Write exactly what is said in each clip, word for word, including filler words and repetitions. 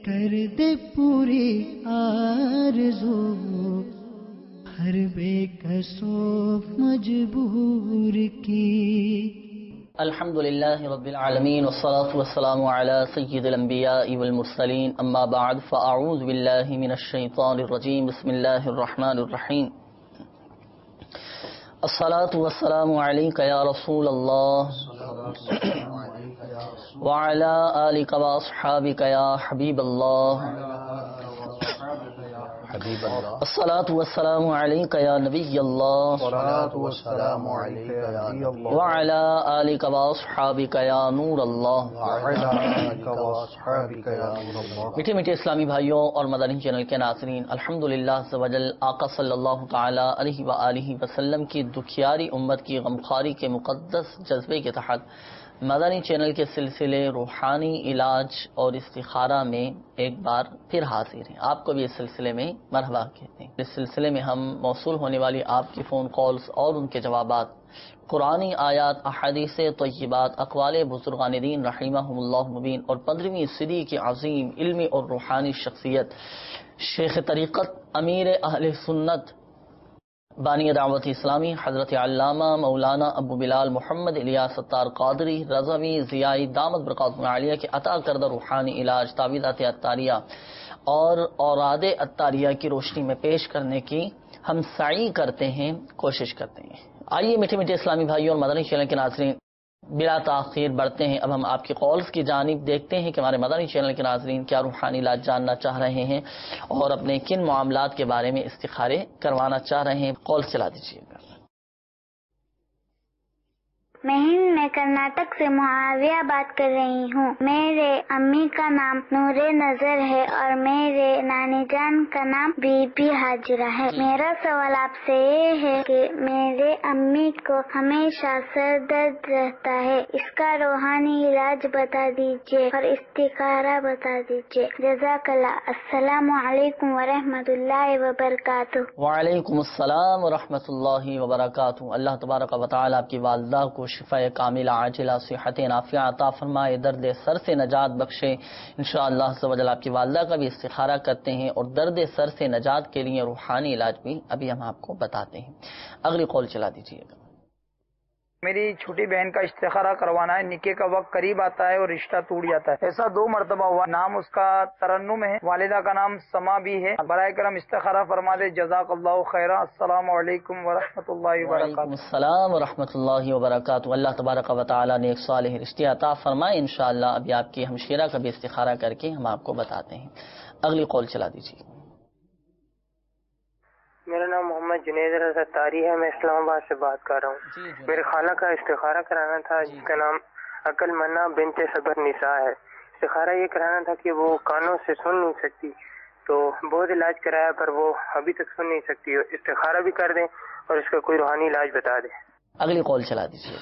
کر دے پوری آرزو ہر بے کسو مجبور کی. الحمد للہ رب العالمین والصلاة والسلام على سید الانبیاء والمرسلین اما بعد فاعوذ باللہ من الشیطان الرجیم بسم اللہ الرحمن الرحیم. الصلاة والسلام علیک یا رسول اللہ وعلى آلک واصحابک یا حبیب اللہ. الصلاة والسلام علیک یا نبی اللہ وعلى آلک واصحابک یا نور اللہ. میٹھے میٹھے اسلامی بھائیوں اور مدنی چینل کے ناظرین، الحمدللہ عز و جل آقا صلی اللہ تعالی علیہ وآلہ وسلم کی دکھیاری امت کی غمخواری کے مقدس جذبے کے تحت مدنی چینل کے سلسلے روحانی علاج اور استخارہ میں ایک بار پھر حاضر ہیں. آپ کو بھی اس سلسلے میں مرحبا کہتے ہیں. اس سلسلے میں ہم موصول ہونے والی آپ کی فون کالز اور ان کے جوابات، قرآنی آیات، احادیث طیبات، اقوال بزرگان دین رحمہم اللہ مبین اور پندرہویں صدی کی عظیم علمی اور روحانی شخصیت شیخ طریقت امیر اہل سنت بانی دعوت اسلامی حضرت علامہ مولانا ابو بلال محمد الیاس ستار قادری رضوی ضیائی دامت برکاتہ عالیہ کے عطا کردہ روحانی علاج تعویذات عطاریہ اور اوراد عطاریہ کی روشنی میں پیش کرنے کی ہم سعی کرتے ہیں، کوشش کرتے ہیں. آئیے میٹھے میٹھے اسلامی بھائیوں اور مدنی چینل کے ناظرین، بلا تاخیر بڑھتے ہیں. اب ہم آپ کی کالز کی جانب دیکھتے ہیں کہ ہمارے مدنی چینل کے ناظرین کیا روحانی علاج جاننا چاہ رہے ہیں اور اپنے کن معاملات کے بارے میں استخارے کروانا چاہ رہے ہیں. کال چلا دیجیے گا. میں ہند میں کرناٹک سے معاویہ بات کر رہی ہوں. میرے امی کا نام نور نظر ہے اور میرے نانی جان کا نام بی بی حاجرہ ہے. میرا سوال آپ سے یہ ہے کہ میرے امی کو ہمیشہ سر درد رہتا ہے، اس کا روحانی علاج بتا دیجیے اور استخارہ بتا دیجیے. جزاک اللہ. السلام علیکم ورحمۃ اللہ وبرکاتہ. وعلیکم السلام ورحمۃ اللہ وبرکاتہ. اللہ تبارک و تعالی آپ کی والدہ کو شفاء کاملہ عاجلہ صحت نافعہ عطا فرمائے، درد سر سے نجات بخشے. انشاءاللہ عز و جل آپ کی والدہ کا بھی استخارہ کرتے ہیں اور درد سر سے نجات کے لیے روحانی علاج بھی ابھی ہم آپ کو بتاتے ہیں. اگلی کال چلا دیجیے گا. میری چھوٹی بہن کا استخارہ کروانا ہے. نکاح کا وقت قریب آتا ہے اور رشتہ ٹوٹ جاتا ہے. ایسا دو مرتبہ ہوا. نام اس کا ترنم ہے، والدہ کا نام سما بھی ہے. برائے کرم استخارہ فرما دے. جزاک اللہ خیرہ. السلام علیکم ورحمۃ اللہ وبرکاتہ. وعلیکم السلام ورحمۃ اللہ وبرکاتہ. اللہ تبارک و تعالی نے ایک صالح رشتے عطا فرمائے. انشاءاللہ ابھی آپ کی ہمشیرہ کا بھی استخارہ کر کے ہم آپ کو بتاتے ہیں. اگلی کال چلا دیجیے. میرا نام محمد جنید رضا تاری ہے. میں اسلام آباد سے بات کر رہا ہوں. جی جی. میرے خالہ کا استخارہ کرانا تھا جس کا نام عقل منا بنت صبر نساء ہے. استخارہ یہ کرانا تھا کہ وہ کانوں سے سن نہیں سکتی، تو بہت علاج کرایا پر وہ ابھی تک سن نہیں سکتی. استخارہ بھی کر دیں اور اس کا کوئی روحانی علاج بتا دیں. اگلی کال چلا دیجیے.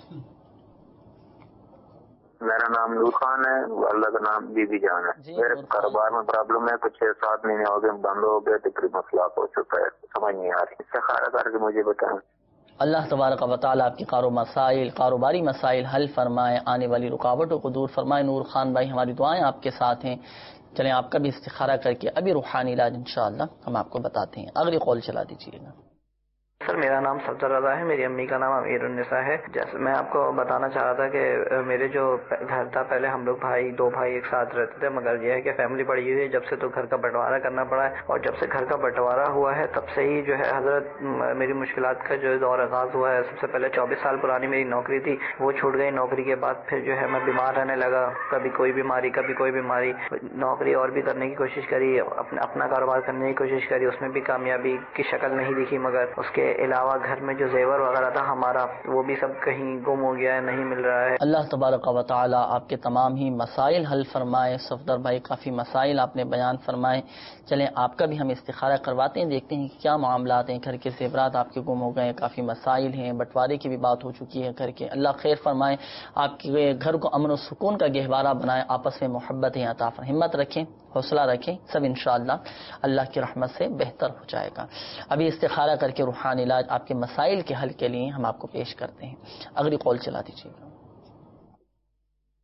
میرا نام نور خان ہے، والدہ کا نام بی بی جان ہے. میرے کاروبار میں پرابلم ہے، کچھ چھ سات مہینے ہو گئے بند ہو گئے، تقریباً مسئلہ ہو چکا ہے، سمجھ نہیں آ رہی. استخارہ کر کے مجھے بتائیں. اللہ تبارک و تعالیٰ آپ کی کارو مسائل کاروباری مسائل حل فرمائے، آنے والی رکاوٹوں کو دور فرمائے. نور خان بھائی ہماری دعائیں آپ کے ساتھ ہیں. چلیں آپ کا بھی استخارہ کر کے ابھی روحانی علاج انشاءاللہ ہم آپ کو بتاتے ہیں. اگلی کال چلا دیجیے گا. سر میرا نام صفدر رضا ہے. میری امی کا نام امیر النساء ہے. جیسے میں آپ کو بتانا چاہ رہا تھا کہ میرے جو گھر تھا پہلے ہم لوگ بھائی دو بھائی ایک ساتھ رہتے تھے، مگر یہ ہے کہ فیملی بڑی ہوئی ہے جب سے تو گھر کا بنٹوارا کرنا پڑا ہے، اور جب سے گھر کا بنٹوارا ہوا ہے تب سے ہی جو ہے حضرت میری مشکلات کا جو دور آغاز ہوا ہے. سب سے پہلے چوبیس سال پرانی میری نوکری تھی، وہ چھوٹ گئی. نوکری کے بعد پھر جو ہے میں بیمار رہنے لگا، کبھی کوئی بیماری کبھی کوئی بیماری. نوکری اور بھی کرنے کی کوشش کری، اپنا اپنا کاروبار کرنے کی کوشش کری، اس میں بھی کامیابی کی شکل نہیں دکھی. مگر اس کے علاوہ گھر میں جو زیور وغیرہ تھا ہمارا وہ بھی سب کہیں گم ہو گیا ہے، نہیں مل رہا ہے. اللہ تبارک و تعالی آپ کے تمام ہی مسائل حل فرمائے. صفدر بھائی کافی مسائل آپ نے بیان فرمائے. چلیں آپ کا بھی ہم استخارہ کرواتے ہیں، دیکھتے ہیں کہ کیا معاملات ہیں. گھر کے زیورات آپ کے گم ہو گئے، کافی مسائل ہیں، بٹوارے کی بھی بات ہو چکی ہے گھر کے. اللہ خیر فرمائے، آپ کے گھر کو امن و سکون کا گہوارہ بنائے، آپس میں محبت عطا فرمائے. ہمت رکھیں، حوصلہ رکھیں، سب انشاءاللہ اللہ کی رحمت سے بہتر ہو جائے گا. ابھی استخارہ کر کے روحانی علاج آپ کے مسائل کے حل کے لیے ہم آپ کو پیش کرتے ہیں. اگلی کال چلا دیجیے گا.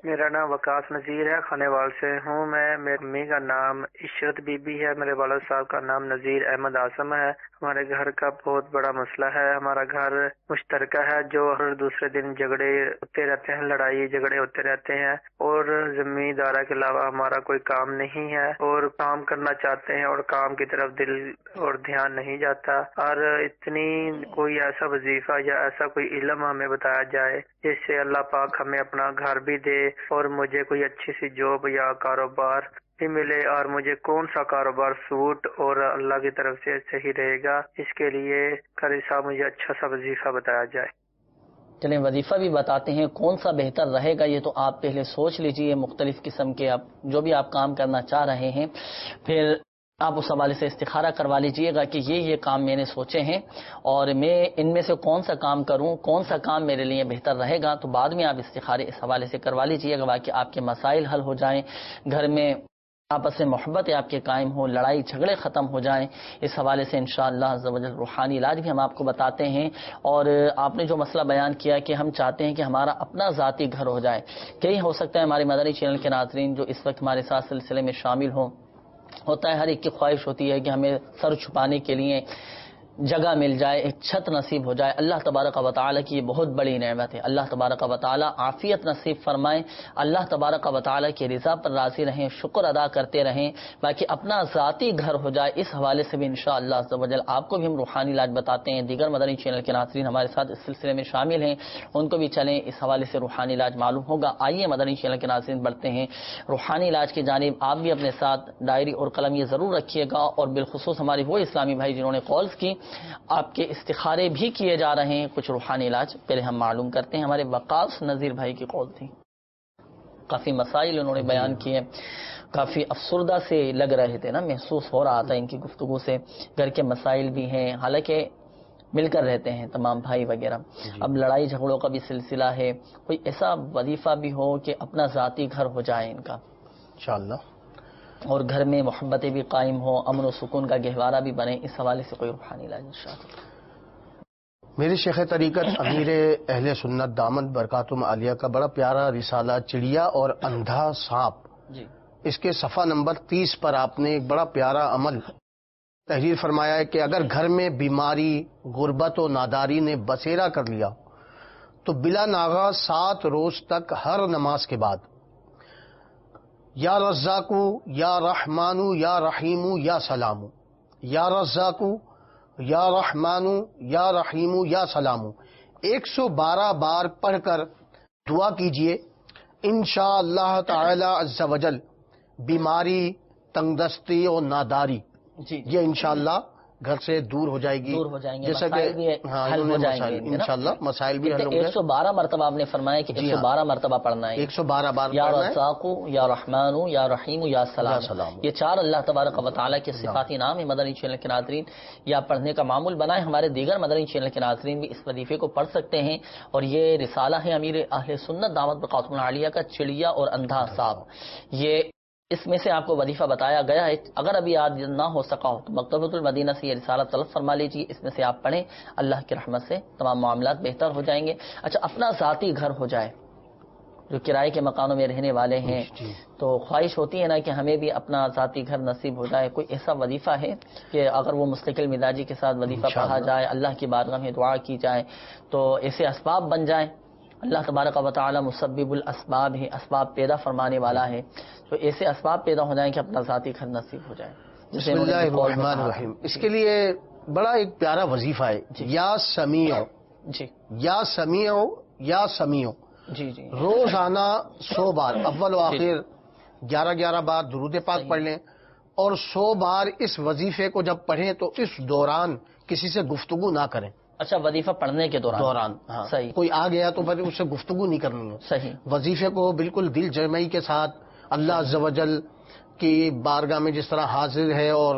میرا نام وقاص نذیر ہے، کھانے وال سے ہوں میں۔ میری امی کا نام عشرت بی بی ہے، میرے والد صاحب کا نام نذیر احمد اعظم ہے۔ ہمارے گھر کا بہت بڑا مسئلہ ہے، ہمارا گھر مشترکہ ہے جو ہر دوسرے دن جھگڑے ہوتے رہتے ہیں، لڑائی جھگڑے ہوتے رہتے ہیں، اور زمیندارہ کے علاوہ ہمارا کوئی کام نہیں ہے، اور کام کرنا چاہتے ہیں اور کام کی طرف دل اور دھیان نہیں جاتا۔ اور اتنی کوئی ایسا وظیفہ یا ایسا کوئی علم ہمیں بتایا جائے جس سے اللہ پاک ہمیں اپنا گھر بھی دے اور مجھے کوئی اچھی سی جاب یا کاروبار بھی ملے، اور مجھے کون سا کاروبار سوٹ اور اللہ کی طرف سے صحیح رہے گا، اس کے لیے قاری صاحب مجھے اچھا سا وظیفہ بتایا جائے۔ چلیں وظیفہ بھی بتاتے ہیں کون سا بہتر رہے گا، یہ تو آپ پہلے سوچ لیجئے، مختلف قسم کے آپ جو بھی آپ کام کرنا چاہ رہے ہیں، پھر آپ اس حوالے سے استخارہ کروا لیجئے گا کہ یہ یہ کام میں نے سوچے ہیں اور میں ان میں سے کون سا کام کروں، کون سا کام میرے لیے بہتر رہے گا، تو بعد میں آپ استخارے اس حوالے سے کروا لیجئے گا کہ آپ کے مسائل حل ہو جائیں، گھر میں آپس میں محبت آپ کے قائم ہو، لڑائی جھگڑے ختم ہو جائیں۔ اس حوالے سے انشاءاللہ عز و جل روحانی علاج بھی ہم آپ کو بتاتے ہیں۔ اور آپ نے جو مسئلہ بیان کیا کہ ہم چاہتے ہیں کہ ہمارا اپنا ذاتی گھر ہو جائے، کئی ہو سکتا ہے ہمارے مدنی چینل کے ناظرین جو اس وقت ہمارے ساتھ سلسلے میں شامل ہوں، ہوتا ہے ہر ایک کی خواہش ہوتی ہے کہ ہمیں سر چھپانے کے لیے جگہ مل جائے، ایک چھت نصیب ہو جائے۔ اللہ تبارک و تعالیٰ کی یہ بہت بڑی نعمت ہے، اللہ تبارک و تعالیٰ عافیت نصیب فرمائے، اللہ تبارک و تعالیٰ کی رضا پر راضی رہیں، شکر ادا کرتے رہیں، باقی اپنا ذاتی گھر ہو جائے۔ اس حوالے سے بھی انشاءاللہ عز و جل آپ کو بھی ہم روحانی علاج بتاتے ہیں، دیگر مدنی چینل کے ناظرین ہمارے ساتھ اس سلسلے میں شامل ہیں، ان کو بھی چلیں اس حوالے سے روحانی علاج معلوم ہوگا۔ آئیے مدنی چینل کے ناظرین بڑھتے ہیں روحانی علاج کی جانب۔ آپ بھی اپنے ساتھ ڈائری اور قلم یہ ضرور رکھیے گا، اور بالخصوص ہمارے وہ اسلامی بھائی جنہوں نے کالز کی، آپ کے استخارے بھی کیے جا رہے ہیں، کچھ روحانی علاج پہلے ہم معلوم کرتے ہیں۔ ہمارے وقاص نذیر بھائی کی کال تھی، کافی مسائل انہوں نے بیان کیے، کافی افسردہ سے لگ رہے تھے نا، محسوس ہو رہا تھا ان کی گفتگو سے، گھر کے مسائل بھی ہیں، حالانکہ مل کر رہتے ہیں تمام بھائی وغیرہ، اب لڑائی جھگڑوں کا بھی سلسلہ ہے، کوئی ایسا وظیفہ بھی ہو کہ اپنا ذاتی گھر ہو جائے ان کا انشاءاللہ، اور گھر میں محبتیں بھی قائم ہو، امن و سکون کا گہوارہ بھی بنے، اس حوالے سے کوئی روحانی علاج انشاءاللہ۔ میرے شیخ طریقت امیر اہل سنت دامت برکاتہم عالیہ کا بڑا پیارا رسالہ چڑیا اور اندھا سانپ، جی اس کے صفحہ نمبر تیس پر آپ نے ایک بڑا پیارا عمل تحریر فرمایا ہے کہ اگر گھر میں بیماری، غربت و ناداری نے بسیرا کر لیا تو بلا ناغہ سات روز تک ہر نماز کے بعد یا رزاقو یا رحمانو یا رحیمو یا سلامو، یا رزاقو یا رحمانو یا رحیمو یا سلامو ایک سو بارہ بار پڑھ کر دعا کیجئے، انشاءاللہ تعالی عز و جل بیماری، تنگ دستی اور ناداری جی یہ انشاءاللہ گھر سے دور ہو جائے گی، دور ہو جائیں گے، جیسا مسائل بھی کہ ہاں حل ہو جائیں گے انشاءاللہ مسائل بھی حل ہوں گے۔ ایک سو بارہ مرتبہ آپ نے فرمایا کہ ایک سو بارہ مرتبہ پڑھنا ہے، ایک سو بارہ بار یا پڑھنا ہے، رزاقو یا رحمانو یا رحیم یا سلام، سلام، یہ چار اللہ تبارک و تعالیٰ کے صفاتی نام ہے۔ مدنی چینل کے ناظرین یا پڑھنے کا معمول بنائیں، ہمارے دیگر مدنی چینل کے ناظرین بھی اس وظیفے کو پڑھ سکتے ہیں، اور یہ رسالہ ہے امیر اہل سنت دعوت برکاتہم العالیہ کا چڑیا اور اندھا سانپ، یہ اس میں سے آپ کو وظیفہ بتایا گیا ہے۔ اگر ابھی یاد نہ ہو سکا ہو تو مکتبۃ المدینہ سے یہ رسالہ طلب فرما لیجیے، اس میں سے آپ پڑھیں، اللہ کی رحمت سے تمام معاملات بہتر ہو جائیں گے۔ اچھا، اپنا ذاتی گھر ہو جائے، جو کرائے کے مکانوں میں رہنے والے ہیں تو خواہش ہوتی ہے نا کہ ہمیں بھی اپنا ذاتی گھر نصیب ہو جائے، کوئی ایسا وظیفہ ہے کہ اگر وہ مستقل مزاجی کے ساتھ وظیفہ پڑھا جائے، اللہ کی بارگاہ میں دعا کی جائے تو ایسے اسباب بن جائیں؟ اللہ تبارک و تعالی مسبب الاسباب ہے، اسباب پیدا فرمانے والا ہے، تو ایسے اسباب پیدا ہو جائیں کہ اپنا ذاتی گھر نصیب ہو جائے۔ بسم اللہ الرحمن الرحیم۔ اس کے لیے بڑا ایک پیارا وظیفہ ہے، یا سمیع، جی یا سمیع یا سمیع، جی جی روزانہ سو بار اول و آخر گیارہ گیارہ بار درود پاک پڑھ لیں، اور سو بار اس وظیفے کو جب پڑھیں تو اس دوران کسی سے گفتگو نہ کریں۔ اچھا، وظیفہ پڑھنے کے دوران دوران ہاں، صحیح، کوئی آ گیا تو پھر اس سے گفتگو نہیں کرنی ہے، صحیح، وظیفے کو بالکل دل جمعی کے ساتھ اللہ عز و جل کی بارگاہ میں جس طرح حاضر ہے اور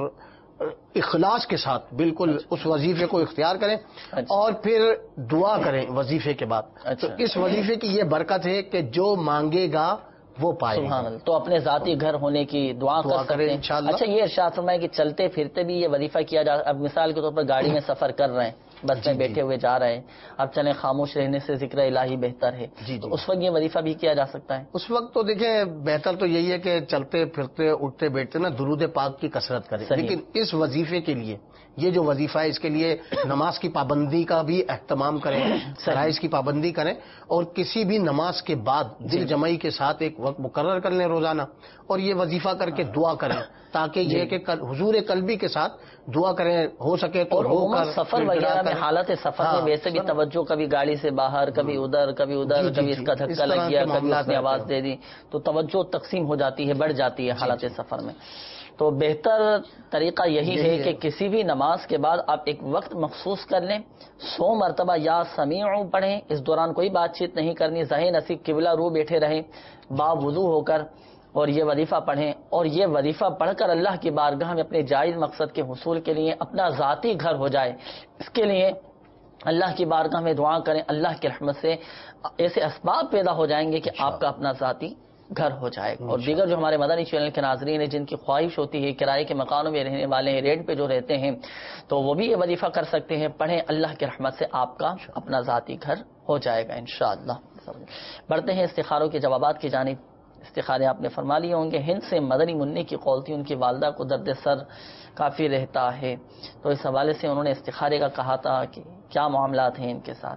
اخلاص کے ساتھ بالکل اس وظیفے کو اختیار کریں، اور پھر دعا کریں وظیفے کے بعد۔ تو اس وظیفے کی یہ برکت ہے کہ جو مانگے گا وہ پائے گا۔ سبحان اللہ، تو اپنے ذاتی گھر ہونے کی دعا کر سکتے ہیں۔ اچھا، یہ ارشاد فرمائے کہ چلتے پھرتے بھی یہ وظیفہ کیا جا، اب مثال کے طور پر گاڑی میں سفر کر رہے ہیں بس میں بیٹھے ہوئے جا رہے ہیں، اب چلیں خاموش رہنے سے ذکر الہی بہتر ہے، تو اس وقت یہ وظیفہ بھی کیا جا سکتا ہے؟ اس وقت تو دیکھیں بہتر تو یہی ہے کہ چلتے پھرتے اٹھتے بیٹھتے نا درود پاک کی کثرت کریں، لیکن اس وظیفے کے لیے یہ جو وظیفہ ہے اس کے لیے نماز کی پابندی کا بھی اہتمام کریں، فرائض کی پابندی کریں، اور کسی بھی نماز کے بعد دل جمعی کے ساتھ ایک وقت مقرر کر لیں روزانہ، اور یہ وظیفہ کر کے دعا کریں، تاکہ یہ کہ حضور قلبی کے ساتھ دعا کریں، ہو سکے تو رو کر سفر وغیرہ میں، حالت سفر میں ویسے بھی توجہ کبھی گاڑی سے باہر، کبھی ادھر کبھی ادھر، کبھی اس کا دھکا لگ گیا، کبھی اس نے آواز دے دی، تو توجہ تقسیم ہو جاتی ہے، بڑھ جاتی ہے حالت سفر میں۔ تو بہتر طریقہ یہی ہے کہ کسی بھی نماز کے بعد آپ ایک وقت مخصوص کر لیں، سو مرتبہ یا سمیع پڑھیں، اس دوران کوئی بات چیت نہیں کرنی، ذہن نصیب قبلہ رو بیٹھے رہیں باوضو ہو کر، اور یہ وظیفہ پڑھیں، اور یہ وظیفہ پڑھ کر اللہ کی بارگاہ میں اپنے جائز مقصد کے حصول کے لیے اپنا ذاتی گھر ہو جائے، اس کے لیے اللہ کی بارگاہ میں دعا کریں، اللہ کی رحمت سے ایسے اسباب پیدا ہو جائیں گے کہ آپ کا اپنا ذاتی گھر ہو جائے گا۔ اور دیگر جو ہمارے مدنی چینل کے ناظرین ہیں جن کی خواہش ہوتی ہے کرائے کے مکانوں میں رہنے والے ہیں، رینٹ پہ جو رہتے ہیں، تو وہ بھی یہ وظیفہ کر سکتے ہیں، پڑھیں، اللہ کی رحمت سے آپ کا اپنا ذاتی گھر ہو جائے گا انشاءاللہ۔ بڑھتے ہیں استخاروں کے جوابات کی جانب۔ استخارے آپ نے فرما لیے ہوں گے۔ ہند سے مدنی منی کی قول تھی، ان کی والدہ کو درد سر کافی رہتا ہے، تو اس حوالے سے انہوں نے استخارے کا کہا تھا کہ کیا معاملات ہیں ان کے ساتھ،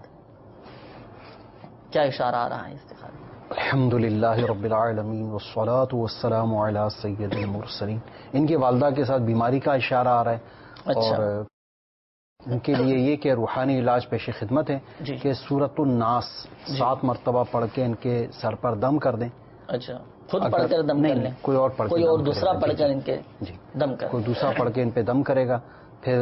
کیا اشارہ آ رہا ہے استخارے؟ الحمد للہ رب العالمین والصلاة والسلام علی سید المرسلین۔ ان کی والدہ کے ساتھ بیماری کا اشارہ آ رہا ہے، اچھا۔ اور ان کے لیے یہ کہ روحانی علاج پیش خدمت ہے جی۔ کہ سورۃ الناس سات مرتبہ پڑھ کے ان کے سر پر دم کر دیں۔ اچھا، خود پڑھ کر دم کر لیں، کوئی اور پڑھ کوئی اور دوسرا پڑھ کر ان کے جی دم کر، کوئی دوسرا پڑھ کے ان پہ دم کرے گا، پھر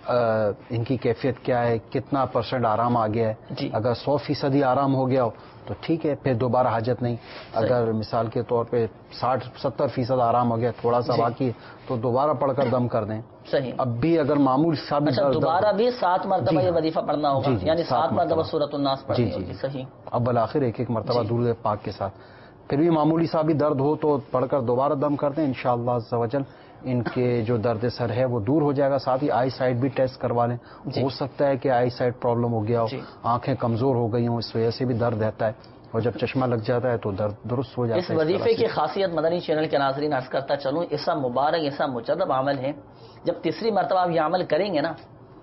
ان کی کیفیت کیا ہے، کتنا پرسنٹ آرام آ گیا ہے، اگر سو فیصدی آرام ہو گیا ہو تو ٹھیک ہے، پھر دوبارہ حاجت نہیں، اگر مثال کے طور پہ ساٹھ ستر فیصد آرام ہو گیا، تھوڑا سا باقی ہے تو دوبارہ پڑھ کر دم کر دیں۔ صحیح۔ اب بھی اگر معمول ثابت اچھا، دوبارہ بھی سات مرتبہ یہ وظیفہ پڑھنا ہوگا، یعنی سات مرتبہ سورۃ الناس پڑھنی ہوگی۔ صحیح۔ اب بالآخر ایک ایک مرتبہ درود پاک کے ساتھ، پھر بھی معمولی سا بھی درد ہو تو پڑھ کر دوبارہ دم کر دیں، انشاءاللہ عز و جل ان کے جو درد سر ہے وہ دور ہو جائے گا۔ ساتھ ہی آئی سائٹ بھی ٹیسٹ کروا لیں، ہو سکتا ہے کہ آئی سائٹ پرابلم ہو گیا ہو، آنکھیں کمزور ہو گئی ہوں، اس وجہ سے بھی درد رہتا ہے، اور جب چشمہ لگ جاتا ہے تو درد درست ہو جاتا ہے۔ اس وظیفے کی خاصیت مدنی چینل کے ناظرین عرض کرتا چلوں، ایسا مبارک ایسا مجرب عمل ہے، جب تیسری مرتبہ آپ یہ عمل کریں گے نا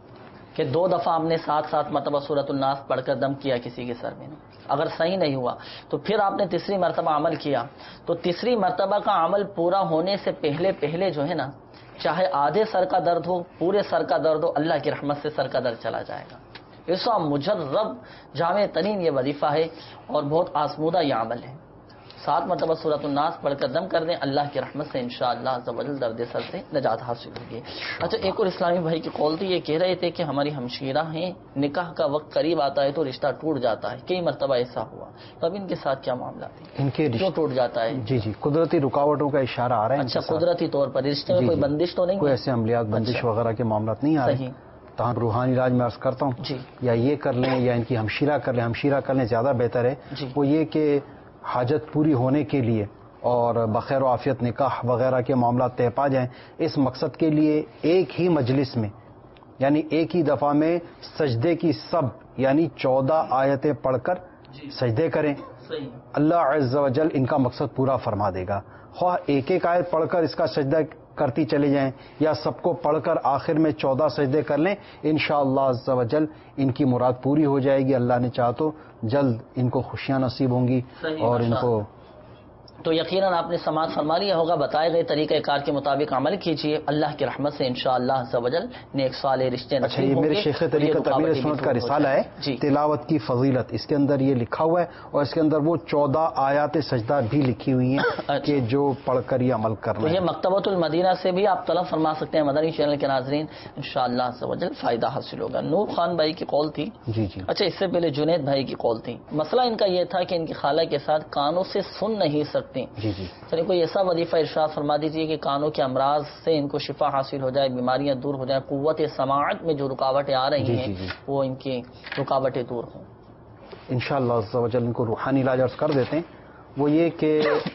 کہ دو دفعہ ہم نے ساتھ ساتھ مرتبہ سورۃ الناس پڑھ کر دم کیا کسی کے سر میں، اگر صحیح نہیں ہوا تو پھر آپ نے تیسری مرتبہ عمل کیا، تو تیسری مرتبہ کا عمل پورا ہونے سے پہلے پہلے جو ہے نا، چاہے آدھے سر کا درد ہو، پورے سر کا درد ہو، اللہ کی رحمت سے سر کا درد چلا جائے گا۔ ایسا مجرب جامع ترین یہ وظیفہ ہے اور بہت آزمودہ یہ عمل ہے۔ سات مرتبہ سورۃ الناس پڑھ کر دم کر دیں، اللہ کی رحمت سے انشاءاللہ عز و جل درد سر سے نجات حاصل ہوگی۔ اچھا، ایک اور اسلامی بھائی کی قول تھی، یہ کہہ رہے تھے کہ ہماری ہمشیرہ ہیں، نکاح کا وقت قریب آتا ہے تو رشتہ ٹوٹ جاتا ہے، کئی مرتبہ ایسا ہوا، تو اب ان کے ساتھ کیا معاملہ ہے، ان کے کیوں ٹوٹ جاتا ہے؟ جی جی قدرتی رکاوٹوں کا اشارہ آ رہا ہے۔ اچھا، قدرتی طور پر رشتے میں کوئی بندش تو نہیں، کوئی ایسے عملیات بندش وغیرہ کے معاملات نہیں آ رہے، تاہم روحانی علاج میں عرض کرتا ہوں جی، یا یہ کر لیں یا ان کی ہمشیرہ کر لیں، ہمشیرہ کر لیں زیادہ بہتر ہے۔ وہ یہ کہ حاجت پوری ہونے کے لیے اور بخیر و عافیت نکاح وغیرہ کے معاملات طے پا جائیں، اس مقصد کے لیے ایک ہی مجلس میں یعنی ایک ہی دفعہ میں سجدے کی سب یعنی چودہ آیتیں پڑھ کر سجدے کریں، اللہ عز و جل ان کا مقصد پورا فرما دے گا۔ خواہ ایک ایک آیت پڑھ کر اس کا سجدہ کرتی چلے جائیں یا سب کو پڑھ کر آخر میں چودہ سجدے کر لیں، انشاءاللہ عز و جل ان کی مراد پوری ہو جائے گی۔ اللہ نے چاہا تو جلد ان کو خوشیاں نصیب ہوں گی اور ان کو تو یقیناً آپ نے سماعت فرما لیا ہوگا، بتائے گئے طریقہ کار کے مطابق عمل کیجیے، اللہ کی رحمت سے انشاءاللہ عز و جل نیک صالح رشتے نصیب اچھا، یہ ہوں گے۔ میرے شیخ طریقہ تعمیر سنت کا رسالہ ہے، تلاوت کی فضیلت، اس کے اندر یہ لکھا ہوا ہے اور اس کے اندر وہ چودہ آیات سجدہ بھی لکھی ہوئی ہیں کہ جو پڑھ کر یہ عمل کرنا ہے۔ تو یہ مکتبۃ المدینہ سے بھی آپ طلب فرما سکتے ہیں مدنی چینل کے ناظرین، انشاءاللہ عز و جل فائدہ حاصل ہوگا۔ نور خان بھائی کی قول تھی، جی جی اچھا اس سے پہلے جنید بھائی کی قول تھی، مسئلہ ان کا یہ تھا کہ ان کی خالہ کے ساتھ کانوں سے سن نہیں سکتی، جی جی یعنی کوئی ایسا وظیفہ ارشاد فرما دیجیے کہ کانوں کے امراض سے ان کو شفا حاصل ہو جائے، بیماریاں دور ہو جائیں، قوت سماعت میں جو رکاوٹیں آ رہی جی ہیں جی جی وہ ان کی رکاوٹیں دور ہوں۔ انشاءاللہ عز و جل ان کو روحانی علاج عرض کر دیتے ہیں، وہ یہ کہ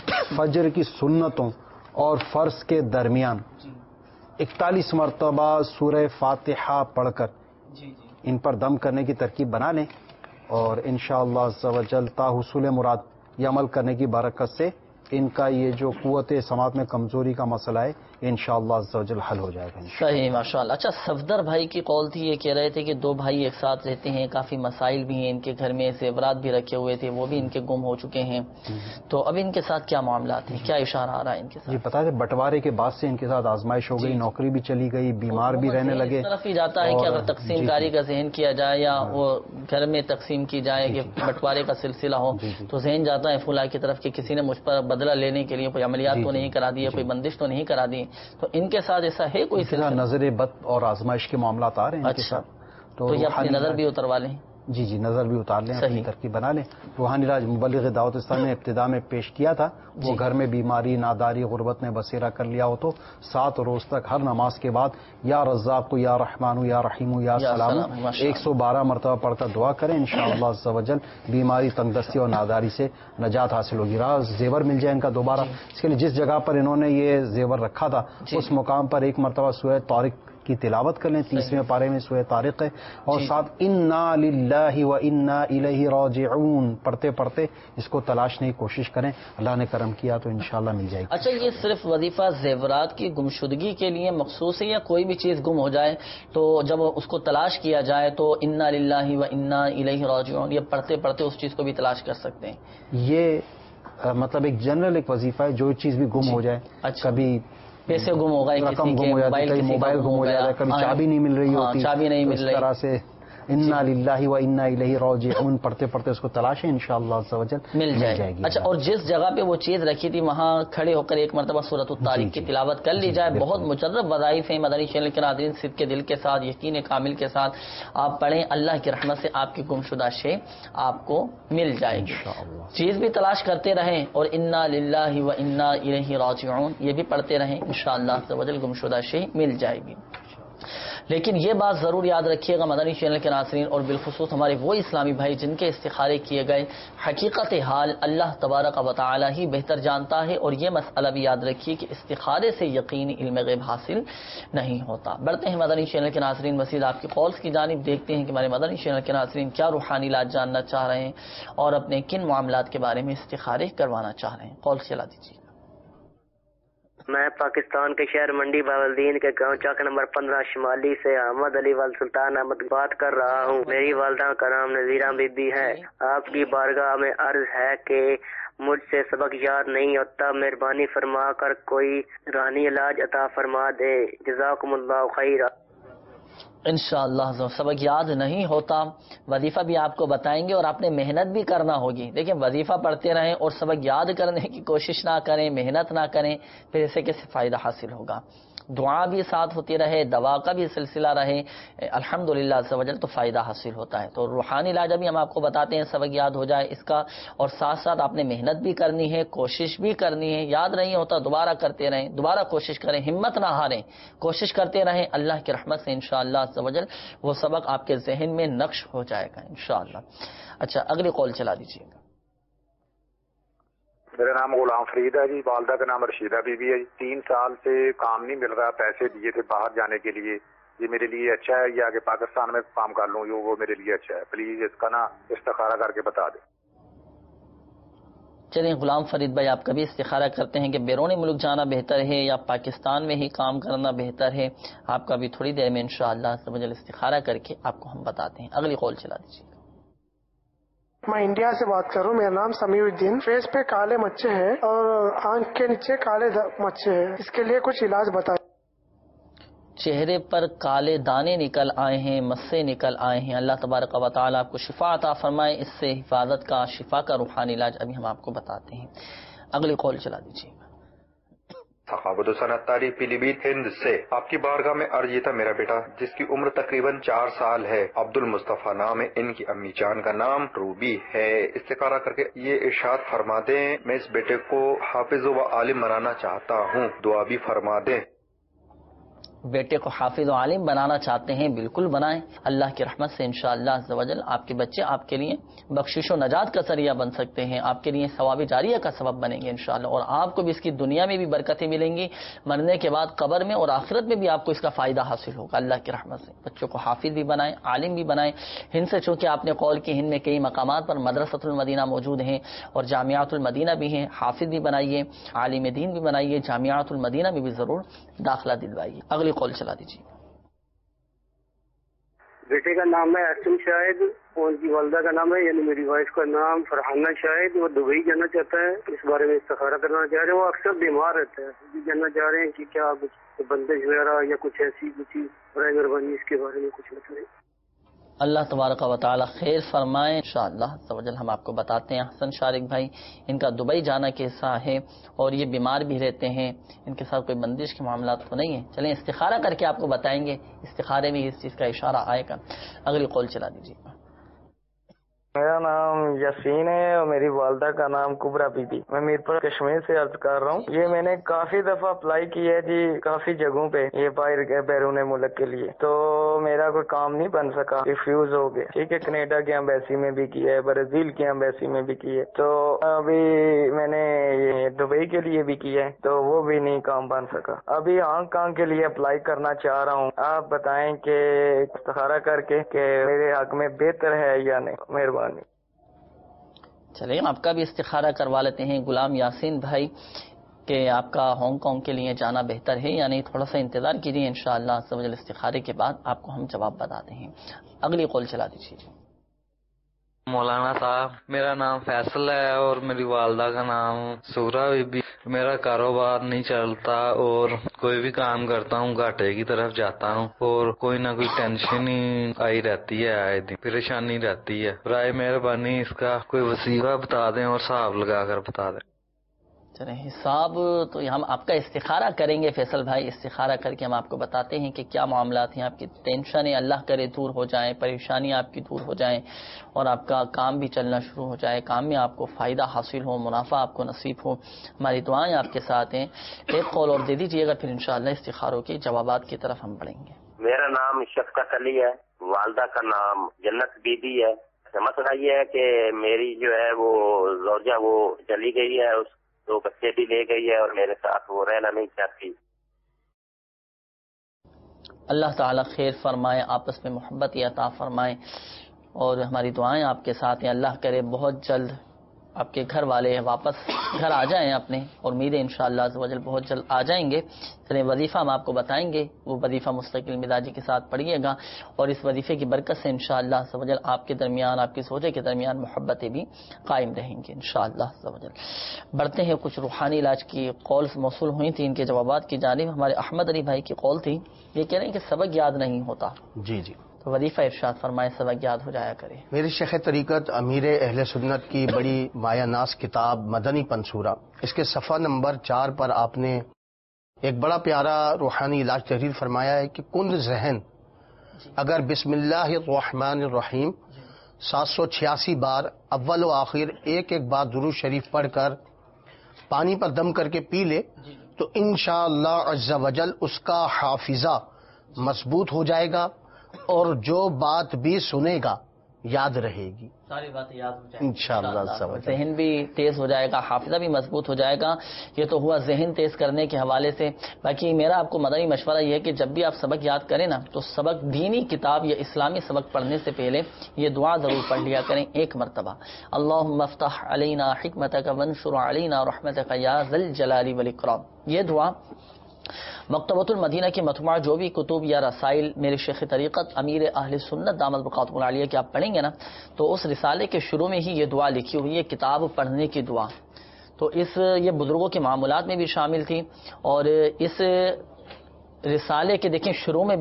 فجر کی سنتوں اور فرض کے درمیان اکتالیس مرتبہ سورہ فاتحہ پڑھ کر ان پر دم کرنے کی ترکیب بنا لیں اور انشاءاللہ عز و جل تا حصول مراد یہ عمل کرنے کی برکت سے ان کا یہ جو قوت سماعت میں کمزوری کا مسئلہ ہے انشاءاللہ عز و جل حل ہو جائے گا. صحیح ماشاءاللہ. اچھا صفدر بھائی کی قول تھی، یہ کہہ رہے تھے کہ دو بھائی ایک ساتھ رہتے ہیں، کافی مسائل بھی ہیں ان کے گھر میں، زیورات بھی رکھے ہوئے تھے وہ بھی ان کے گم ہو چکے ہیں، تو اب ان کے ساتھ کیا معاملات ہیں، کیا اشارہ آ رہا ہے ان کے ساتھ؟ جی بتا دیں بٹوارے کے بعد سے ان کے ساتھ آزمائش ہو گئی، نوکری بھی چلی گئی، بیمار بھی رہنے لگے. اس طرف ہی جاتا ہے کہ اگر تقسیم کاری کا ذہن کیا جائے یا وہ گھر میں تقسیم کی جائے کہ بٹوارے کا سلسلہ ہو تو ذہن جاتا ہے فلاں کی طرف کہ کسی نے مجھ پر بدلہ لینے کے لیے کوئی عملیات تو نہیں کرا دی، کوئی بندش تو نہیں کرا دی. تو ان کے ساتھ ایسا ہے کوئی سلسلہ؟ نظر بد اور آزمائش کے معاملات آ رہے ہیں ان کے ساتھ، تو یہ اپنی نظر بھی اتروا لیں. جی جی نظر بھی اتار لیں، اپنی ترکیب بنا لیں. روحانی علاج مبلغ دعوت اسلام نے ابتدا میں پیش کیا تھا، وہ گھر میں بیماری، ناداری، غربت نے بسیرا کر لیا ہو تو سات روز تک ہر نماز کے بعد یا رزاق یا رحمان یا رحیم یا سلام ایک سو بارہ مرتبہ پڑھ کر دعا کریں، انشاءاللہ عز و جل بیماری، تنگ دستی اور ناداری سے نجات حاصل ہوگی. راہ زیور مل جائے ان کا دوبارہ. اس کے لیے جس جگہ پر انہوں نے یہ زیور رکھا تھا اس مقام پر ایک مرتبہ سورہ طارق کی تلاوت کر لیں، تیسویں پارے میں سورہ طارق ہے، اور ساتھ انا للہ و انا الیہ راجعون پڑھتے پڑھتے اس کو تلاشنے کی کوشش کریں، اللہ نے کرم کیا تو انشاءاللہ مل جائے گی. اچھا یہ صرف وظیفہ زیورات کی گمشدگی کے لیے مخصوص ہے یا کوئی بھی چیز گم ہو جائے تو جب اس کو تلاش کیا جائے تو انا للہ و انا الیہ راجعون یہ پڑھتے پڑھتے اس چیز کو بھی تلاش کر سکتے ہیں؟ یہ مطلب ایک جنرل ایک وظیفہ ہے، جو چیز بھی گم ہو جائے، کبھی پیسے گم ہو گئے، رقم گم ہو جاتی ہے، کبھی موبائل گم ہو جاتا ہے، کبھی چابی نہیں مل رہی ہوتی، چابی نہیں مل رہی، اس طرح سے انا للہ و انا الیہ راجعون پڑھتے پڑھتے اس کو تلاشیں، انشاءاللہ عز و جل مل جائے گی. اچھا اور جس جگہ پہ وہ چیز رکھی تھی وہاں کھڑے ہو کر ایک مرتبہ سورۃ الطارق کی تلاوت کر لی جائے. بہت مجرب وظائف ہیں مدنی چینل کے ناظرین، صدق کے دل کے ساتھ، یقین کامل کے ساتھ آپ پڑھیں، اللہ کی رحمت سے آپ کی گمشدہ شے آپ کو مل جائے گی. چیز بھی تلاش کرتے رہیں اور انا للہ و انا الیہ راجعون یہ بھی پڑھتے رہیں، انشاءاللہ عز و جل گمشدہ شے مل جائے گی. لیکن یہ بات ضرور یاد رکھیے گا مدنی چینل کے ناظرین اور بالخصوص ہمارے وہ اسلامی بھائی جن کے استخارے کیے گئے، حقیقت حال اللہ تبارک و تعالی ہی بہتر جانتا ہے، اور یہ مسئلہ بھی یاد رکھیے کہ استخارے سے یقینی علم غیب حاصل نہیں ہوتا. بڑھتے ہیں مدنی چینل کے ناظرین مزید آپ کی کالز کی جانب، دیکھتے ہیں کہ ہمارے مدنی چینل کے ناظرین کیا روحانی علاج جاننا چاہ رہے ہیں اور اپنے کن معاملات کے بارے میں استخارے کروانا چاہ رہے ہیں. کال چلا دیجیے. میں پاکستان کے شہر منڈی باولدین کے گاؤں چاک نمبر پندرہ شمالی سے احمد علی وال سلطان احمد بات کر رہا ہوں. میری والدہ کا نام نذیرہ بی بی ہے. آپ کی بارگاہ میں عرض ہے کہ مجھ سے سبق یاد نہیں ہوتا، مہربانی فرما کر کوئی روحانی علاج عطا فرما دے. جزاکم اللہ خیر. انشاءاللہ سبق یاد نہیں ہوتا، وظیفہ بھی آپ کو بتائیں گے اور آپ نے محنت بھی کرنا ہوگی. دیکھیں وظیفہ پڑھتے رہیں اور سبق یاد کرنے کی کوشش نہ کریں، محنت نہ کریں، پھر اسے کیسے فائدہ حاصل ہوگا؟ دعا بھی ساتھ ہوتی رہے، دوا کا بھی سلسلہ رہے، الحمدللہ عز و جل تو فائدہ حاصل ہوتا ہے. تو روحانی علاج ابھی ہم آپ کو بتاتے ہیں سبق یاد ہو جائے اس کا، اور ساتھ ساتھ آپ نے محنت بھی کرنی ہے، کوشش بھی کرنی ہے. یاد نہیں ہوتا دوبارہ کرتے رہیں، دوبارہ کوشش کریں، ہمت نہ ہاریں، کوشش کرتے رہیں. اللہ کی رحمت سے انشاءاللہ عز و جل وہ سبق آپ کے ذہن میں نقش ہو جائے گا انشاءاللہ. اچھا اگلی کال چلا دیجیے گا. میرا نام غلام فرید ہے جی، والدہ کا نام رشیدہ بی بی ہے جی. تین سال سے کام نہیں مل رہا، پیسے دیے تھے باہر جانے کے لیے. یہ میرے لیے اچھا ہے یا کہ پاکستان میں کام کر لوں؟ یہ وہ میرے لیے اچھا ہے، پلیز اس کا نا استخارہ کر کے بتا دیں. چلیں غلام فرید بھائی، آپ کبھی استخارہ کرتے ہیں کہ بیرون ملک جانا بہتر ہے یا پاکستان میں ہی کام کرنا بہتر ہے؟ آپ کا بھی تھوڑی دیر میں انشاءاللہ استخارہ کر کے آپ کو ہم بتاتے ہیں. اگلی کال چلا دیجیے. میں انڈیا سے بات کر رہا ہوں. میرا نام سمیع الدین. فیس پہ کالے مچھے ہیں اور آنکھ کے نیچے کالے مچھے ہیں، اس کے لیے کچھ علاج بتائیں. چہرے پر کالے دانے نکل آئے ہیں، مسے نکل آئے ہیں، اللہ تبارک و تعالیٰ آپ کو شفا عطا فرمائے. اس سے حفاظت کا، شفا کا روحانی علاج ابھی ہم آپ کو بتاتے ہیں. اگلی کال چلا دیجیے. ثقافت و صنعت تاریخ پیلی بھیت ہند سے آپ کی بارگاہ میں عرض یہ تھا، میرا بیٹا جس کی عمر تقریباً چار سال ہے، عبد المصطفیٰ نام ہے، ان کی امی جان کا نام روبی ہے. استخارہ کر کے یہ ارشاد فرما دیں میں اس بیٹے کو حافظ و عالم بنانا چاہتا ہوں، دعا بھی فرما دیں. بیٹے کو حافظ و عالم بنانا چاہتے ہیں بالکل بنائیں. اللہ کی رحمت سے انشاءاللہ عز و جل آپ کے بچے آپ کے لیے بخشش و نجات کا ذریعہ بن سکتے ہیں, آپ کے لیے ثواب جاریہ کا سبب بنیں گے انشاءاللہ, اور آپ کو بھی اس کی دنیا میں بھی برکتیں ملیں گی, مرنے کے بعد قبر میں اور آخرت میں بھی آپ کو اس کا فائدہ حاصل ہوگا اللہ کی رحمت سے. بچوں کو حافظ بھی بنائیں, عالم بھی بنائیں. ہند سے چونکہ آپ نے قول کی, ہند میں کئی مقامات پر مدرسۃ المدینہ موجود ہیں اور جامعۃ المدینہ بھی ہیں. حافظ بھی بنائیے, عالم دین بھی بنائیے, جامعۃ المدینہ میں بھی ضرور داخلہ دلوائیے. اگلی قول چلا دیجیے. بیٹے کا نام ہے اسم شاہد اور ان کی والدہ کا نام ہے یعنی میری وائف کا نام فرحانہ شاہد. وہ دبئی جانا چاہتا ہے, اس بارے میں استخارہ کرنا چاہ رہے ہیں. وہ اکثر بیمار رہتا ہے, جاننا چاہ رہے ہیں کہ کیا کچھ بندش وغیرہ یا کچھ ایسی کچھ چیز برائے مہربانی اس کے بارے میں کچھ بتائیں. اللہ تبارک و تعالی خیر فرمائے انشاءاللہ سوجل. ہم آپ کو بتاتے ہیں حسن شارق بھائی, ان کا دبئی جانا کے حصہ ہے اور یہ بیمار بھی رہتے ہیں, ان کے ساتھ کوئی بندش کے معاملات تو نہیں ہیں. چلیں استخارہ کر کے آپ کو بتائیں گے, استخارے میں اس چیز کا اشارہ آئے گا. اگلی قول چلا دیجیے. میرا نام یاسین ہے اور میری والدہ کا نام کبرا بی بی. میں میرپور کشمیر سے عرض کر رہا ہوں. یہ میں نے کافی دفعہ اپلائی کی ہے جی, کافی جگہوں پہ, یہ باہر بیرون ملک کے لیے, تو میرا کوئی کام نہیں بن سکا, ریفیوز ہو گئے. ٹھیک ہے, کینیڈا کی ایمبیسی میں بھی کی ہے, برازیل کی ایمبیسی میں بھی کی ہے, تو ابھی میں نے یہ دبئی کے لیے بھی کی ہے, تو وہ بھی نہیں کام بن سکا. ابھی ہانگ کانگ کے لیے اپلائی کرنا چاہ رہا ہوں. آپ بتائیں کہ استخارہ کر کے کہ میرے حق میں بہتر ہے یا نہیں, مہربانی. چلیں آپ کا بھی استخارہ کروا لیتے ہیں غلام یاسین بھائی کہ آپ کا ہانگ کانگ کے لیے جانا بہتر ہے یا نہیں. تھوڑا سا انتظار کیجیے, انشاءاللہ عز و جل استخارے کے بعد آپ کو ہم جواب بتاتے ہیں. اگلی قول چلا دیجیے. مولانا صاحب, میرا نام فیصل ہے اور میری والدہ کا نام سورا بی بی. میرا کاروبار نہیں چلتا اور کوئی بھی کام کرتا ہوں گھاٹے کی طرف جاتا ہوں اور کوئی نہ کوئی ٹینشن ہی آئی رہتی ہے, آئے دن پریشانی رہتی ہے. برائے مہربانی اس کا کوئی وسیلہ بتا دیں اور حساب لگا کر بتا دیں. چلیں حساب تو ہم آپ کا استخارہ کریں گے فیصل بھائی. استخارہ کر کے ہم آپ کو بتاتے ہیں کہ کیا معاملات ہیں, آپ کی ٹینشنیں اللہ کرے دور ہو جائیں, پریشانیاں آپ کی دور ہو جائیں اور آپ کا کام بھی چلنا شروع ہو جائے, کام میں آپ کو فائدہ حاصل ہو, منافع آپ کو نصیب ہو. ہماری دعائیں آپ کے ساتھ ہیں. ایک قول اور دے دیجیے گا, پھر انشاءاللہ استخاروں کے جوابات کی طرف ہم بڑھیں گے. میرا نام شفقت علی ہے, والدہ کا نام جنت بی بی ہے. مسئلہ یہ ہے کہ میری جو ہے وہ زوجہ وہ چلی گئی ہے, اس دو بچے بھی لے گئی ہے اور میرے ساتھ وہ رہنا نہیں چاہتی. اللہ تعالی خیر فرمائے, آپس میں محبت عطا فرمائے, اور ہماری دعائیں آپ کے ساتھ ہیں. اللہ کرے بہت جلد آپ کے گھر والے واپس گھر آ جائیں اپنے, اور امید ہے انشاءاللہ عز و جل بہت جلد آ جائیں گے. چلیں وظیفہ ہم آپ کو بتائیں گے, وہ وظیفہ مستقل مزاجی کے ساتھ پڑھیے گا, اور اس وظیفے کی برکت سے انشاءاللہ عز و جل آپ کے درمیان, آپ کی سوچے کے درمیان محبتیں بھی قائم رہیں گی انشاءاللہ عز و جل. بڑھتے ہیں, کچھ روحانی علاج کی قولز موصول ہوئی تھی, ان کے جوابات کی جانب. ہمارے احمد علی بھائی کی قول تھی, یہ کہہ رہے ہیں کہ سبق یاد نہیں ہوتا. جی جی, تو وظیفہ ارشاد فرمائے سبق یاد ہو جایا کرے. میری شیخ طریقت امیر اہل سنت کی بڑی مایہ ناز کتاب مدنی پنصورہ, اس کے صفحہ نمبر چار پر آپ نے ایک بڑا پیارا روحانی علاج تحریر فرمایا ہے کہ کن ذہن اگر بسم اللہ الرحمن الرحیم سات سو چھیاسی بار اول و آخر ایک ایک بار درود شریف پڑھ کر پانی پر دم کر کے پی لے تو انشاءاللہ عز و جل اس کا حافظہ مضبوط ہو جائے گا, اور جو بات بھی سنے گا یاد رہے گی, ساری باتیں یاد ہو جائیں انشاءاللہ. ذہن بھی تیز ہو جائے گا, حافظہ بھی مضبوط ہو جائے گا. یہ تو ہوا ذہن تیز کرنے کے حوالے سے. باقی میرا آپ کو مدنی مشورہ یہ ہے کہ جب بھی آپ سبق یاد کریں نا, تو سبق دینی کتاب یا اسلامی سبق پڑھنے سے پہلے یہ دعا ضرور پڑھ لیا کریں ایک مرتبہ. اللہم افتح علینا حکمتک وانشر علینا رحمتک یا ذی الجلال والاکرام. یہ دعا مکتبۃ المدینہ کے مطبوعہ جو بھی کتب یا رسائل میرے شیخ طریقت امیر اہل سنت دامت برکاتہ العالیہ کے آپ پڑھیں گے نا, تو اس رسالے کے شروع میں ہی یہ دعا لکھی ہوئی ہے, کتاب پڑھنے کی دعا. تو اس یہ بزرگوں کے معمولات میں بھی شامل تھی, اور اس رسالے کے دیکھیں شروع میں بھی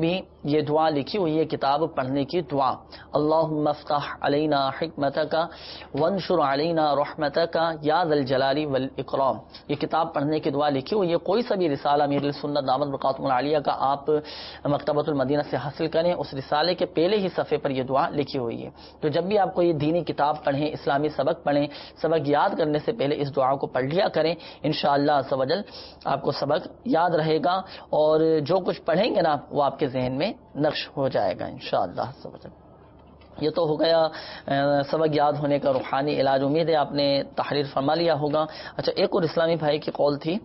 یہ دعا لکھی ہوئی ہے کتاب پڑھنے کی دعا، اللہم افتح علینا حکمتک وانشر علینا رحمتک یا ذا الجلال والاکرام، یہ کتاب پڑھنے کی دعا لکھی ہوئی ہے۔ کوئی سا بھی رسالہ امیر سنت دامت برکاتہم العالیہ کا آپ مکتبۃ المدینہ سے حاصل کریں، اس رسالے کے پہلے ہی صفحے پر یہ دعا لکھی ہوئی ہے۔ تو جب بھی آپ کو یہ دینی کتاب پڑھیں، اسلامی سبق پڑھیں، سبق یاد کرنے سے پہلے اس دعا کو پڑھ لیا کریں، انشاءاللہ عز و جل آپ کو سبق یاد رہے گا اور جو کچھ پڑھیں گے نا وہ آپ کے ذہن میں نقش ہو جائے گا انشاءاللہ عز و جل۔ یہ تو ہو گیا سبق یاد ہونے کا روحانی علاج، امید ہے آپ نے تحریر فرما لیا ہوگا۔ اچھا، ایک اور اسلامی بھائی کی قول تھی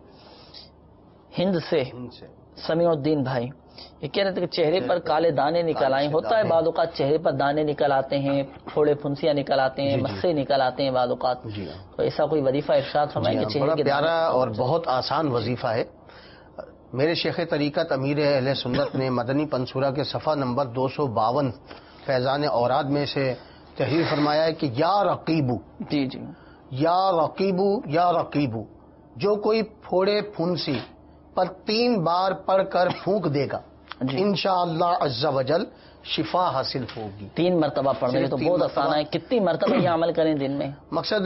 ہند سے سمیع الدین بھائی، یہ کہہ رہے تھے کہ چہرے پر کالے دانے نکل آئے، ہوتا ہے بعض اوقات چہرے پر دانے نکل آتے ہیں، پھوڑے پھنسیاں نکل آتے ہیں، مسے نکل آتے ہیں بعض اوقات، تو ایسا کوئی وظیفہ ارشاد فرمائیں کہ چہرے کے پیارا اور بہت آسان وظیفہ ہے۔ میرے شیخ طریقت امیر اہل سنت نے مدنی پنصورہ کے صفحہ نمبر دو سو باون فیضان اوراد میں سے تحریر فرمایا ہے کہ یا رقیبو، جی جی یا رقیبو یا رقیبو، جو کوئی پھوڑے پھنسی پر تین بار پڑھ کر پھونک دے گا انشاءاللہ عز و جل شفا حاصل ہوگی۔ تین مرتبہ پڑھنے تو بہت آسان ہے، کتنی مرتبہ یہ عمل کریں دن میں؟ مقصد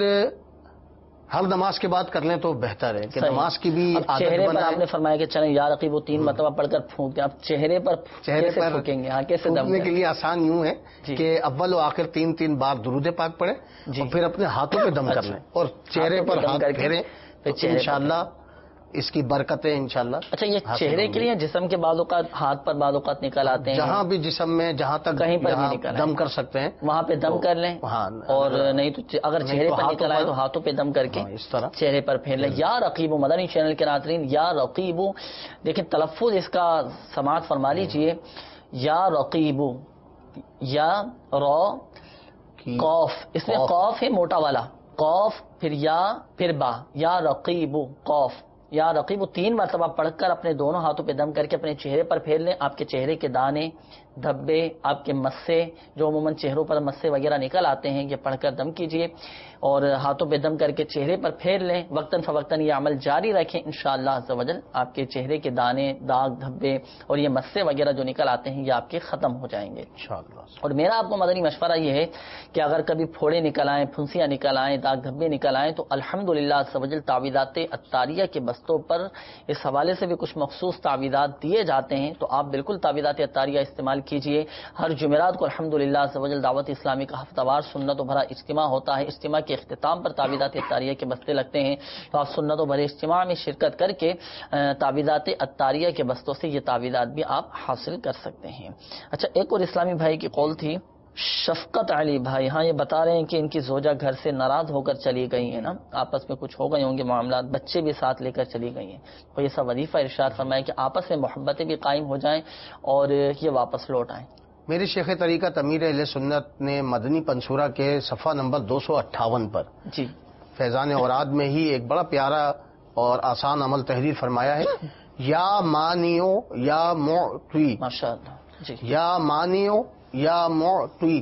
ہر نماز کے بعد کر لیں تو بہتر ہے کہ نماز کی بھی چہرے پر آپ نے فرمایا کہ چلیں یا رقیب وہ تین مرتبہ پڑھ کر پھونک دیں، آپ چہرے پر چہرے پر پھونکیں گے؟ ہاں، کیسے پھونکنے کے لیے آسان یوں ہے کہ اول و آخر تین تین بار درود پاک پڑھیں اور پھر اپنے ہاتھوں پہ دم کر لیں اور چہرے پر ہاتھ پھیریں، انشاءاللہ اس کی برکتیں انشاءاللہ۔ اچھا، یہ چہرے کے لیے جسم کے بعض اوقات ہاتھ پر بعض اوقات نکل آتے ہیں، جہاں بھی جسم میں جہاں تک کہیں پر بھی نکل دم کر سکتے ہیں وہاں پہ دم کر لیں، اور نہیں تو اگر چہرے پر نکل آئے تو ہاتھوں پہ دم کر کے اس طرح چہرے پر پھیر لیں۔ یا رقیب مدنی چینل کے ناظرین، یا رقیب، دیکھیں تلفظ اس کا سماعت فرما لیجئے، یا رقیب، یا رو قوف، اس میں قوف ہے موٹا والا، قوف پھر یا پھر با، یا رقیب قوف یا رقیب، تین مرتبہ پڑھ کر اپنے دونوں ہاتھوں پہ دم کر کے اپنے چہرے پر پھیر لیں۔ آپ کے چہرے کے دانے، دھبے، آپ کے مسے جو عموماً چہروں پر مسے وغیرہ نکل آتے ہیں، یہ پڑھ کر دم کیجئے اور ہاتھوں پہ دم کر کے چہرے پر پھیر لیں۔ وقتاً فوقتاً یہ عمل جاری رکھیں، انشاءاللہ عز و جل آپ کے چہرے کے دانے، داغ، دھبے اور یہ مسے وغیرہ جو نکل آتے ہیں یہ آپ کے ختم ہو جائیں گے انشاءاللہ۔ اور میرا آپ کو مدنی مشورہ یہ ہے کہ اگر کبھی پھوڑے نکل آئیں، پھنسیاں نکل آئیں، داغ دھبے نکل آئیں تو الحمدللہ عز و جل تعویذات عطاریہ کے بستوں پر اس حوالے سے بھی کچھ مخصوص تعویذات دیے جاتے ہیں، تو آپ بالکل تعویذات عطاریہ استعمال کیجئے۔ ہر جمعرات کو الحمدللہ عز و جل دعوت اسلامی کا ہفتہ وار سنت و بھرا اجتماع ہوتا ہے، اجتماع کے اختتام پر تعویذات عطاریہ کے بستے لگتے ہیں، تو آپ سنت و بھرے اجتماع میں شرکت کر کے تعویذات عطاریہ کے بستوں سے یہ تعویذات بھی آپ حاصل کر سکتے ہیں۔ اچھا، ایک اور اسلامی بھائی کی قول تھی شفقت علی بھائی، ہاں یہ بتا رہے ہیں کہ ان کی زوجہ گھر سے ناراض ہو کر چلی گئی ہیں نا، آپس میں کچھ ہو گئے ہوں گے معاملات، بچے بھی ساتھ لے کر چلی گئی ہیں، تو یہ سب وظیفہ ارشاد فرمائے کہ آپس میں محبتیں بھی قائم ہو جائیں اور یہ واپس لوٹ آئیں۔ میرے شیخ طریقت امیر اہل سنت نے مدنی پنصورہ کے صفحہ نمبر دو سو اٹھاون پر جی فیضان اوراد میں ہی ایک بڑا پیارا اور آسان عمل تحریر فرمایا ہے، یا مانیو یا معطی، ماشاءاللہ جی، یا مانیو یا معطی،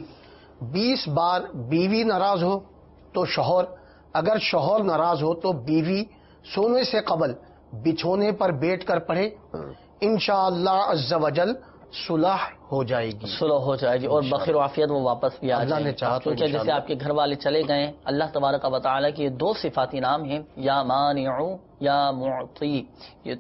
بیس بار بیوی ناراض ہو تو شوہر، اگر شوہر ناراض ہو تو بیوی سونے سے قبل بچھونے پر بیٹھ کر پڑھے، انشاءاللہ عز و جل صلح ہو جائے گی، صلح ہو جائے گی اور بخیر و عافیت وہ واپس بھی آ جائے گی، کیونکہ جیسے آپ کے گھر والے چلے گئے، اللہ تبارک و تعالیٰ کے یہ دو صفاتی نام ہیں، یا مانع یا معطی، یہ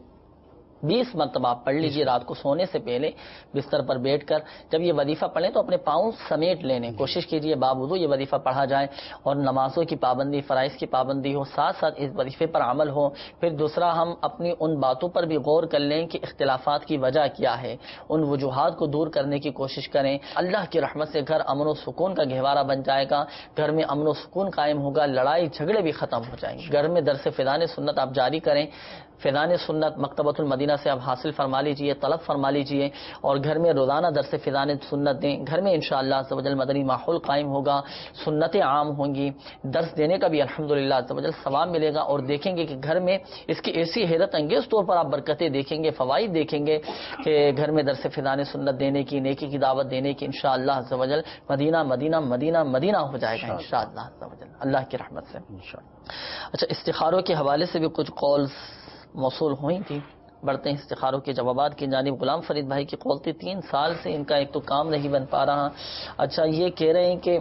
بیس مرتبہ آپ پڑھ لیجیے رات کو سونے سے پہلے بستر پر بیٹھ کر۔ جب یہ وظیفہ پڑھیں تو اپنے پاؤں سمیٹ لینے کوشش کیجیے، باوضو یہ وظیفہ پڑھا جائے اور نمازوں کی پابندی، فرائض کی پابندی ہو، ساتھ ساتھ اس وظیفے پر عمل ہو۔ پھر دوسرا، ہم اپنی ان باتوں پر بھی غور کر لیں کہ اختلافات کی وجہ کیا ہے، ان وجوہات کو دور کرنے کی کوشش کریں۔ اللہ کی رحمت سے گھر امن و سکون کا گہوارہ بن جائے گا، گھر میں امن و سکون قائم ہوگا، لڑائی جھگڑے بھی ختم ہو جائیں گے۔ گھر میں درس فیضان سنت آپ جاری کریں، فیضان سنت مکتبۃ المدینہ سے آپ حاصل فرما لیجئے، طلب فرما لیجئے اور گھر میں روزانہ درس فیضان سنت دیں۔ گھر میں انشاءاللہ عز و جل مدنی ماحول قائم ہوگا، سنتیں عام ہوں گی، درس دینے کا بھی الحمدللہ عز و جل ثواب ملے گا، اور دیکھیں گے کہ گھر میں اس کی ایسی حیرت انگیز طور پر آپ برکتیں دیکھیں گے، فوائد دیکھیں گے کہ گھر میں درس فیضان سنت دینے کی، نیکی کی دعوت دینے کی انشاءاللہ عز و جل مدینہ مدینہ مدینہ مدینہ ہو جائے گا انشاءاللہ عز و جل اللہ کی رحمت سے۔ اچھا، استخاروں کے حوالے سے بھی کچھ کالز موصول ہوئی تھی، بڑھتے ہیں استخاروں کے جوابات کی جانب. غلام فرید بھائی کی قول تھی تین سال سے ان کا ایک تو کام نہیں بن پا رہا. اچھا یہ کہہ رہے ہیں کہ